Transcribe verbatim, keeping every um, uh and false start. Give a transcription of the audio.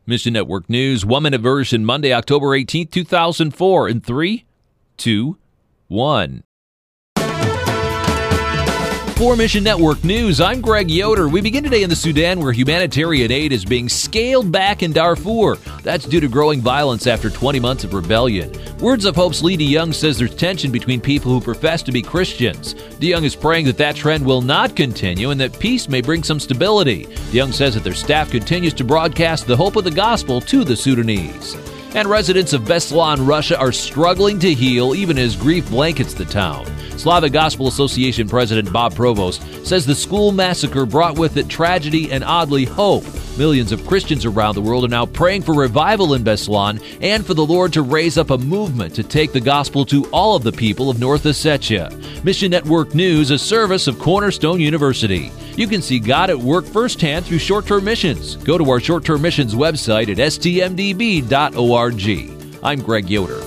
Mission Network News, one-minute version, Monday, October eighteenth, two thousand four, in three, two, one. For Mission Network News, I'm Greg Yoder. We begin today in the Sudan, where humanitarian aid is being scaled back in Darfur. That's due to growing violence after twenty months of rebellion. Words of Hope's Lee DeYoung says there's tension between people who profess to be Christians. DeYoung is praying that that trend will not continue and that peace may bring some stability. DeYoung says that their staff continues to broadcast the hope of the gospel to the Sudanese. And residents of Beslan, Russia are struggling to heal even as grief blankets the town. Slavic Gospel Association President Bob Provost says the school massacre brought with it tragedy and, oddly, hope. Millions of Christians around the world are now praying for revival in Beslan and for the Lord to raise up a movement to take the gospel to all of the people of North Ossetia. Mission Network News, a service of Cornerstone University. You can see God at work firsthand through short-term missions. Go to our short-term missions website at s t m d b dot org. I'm Greg Yoder.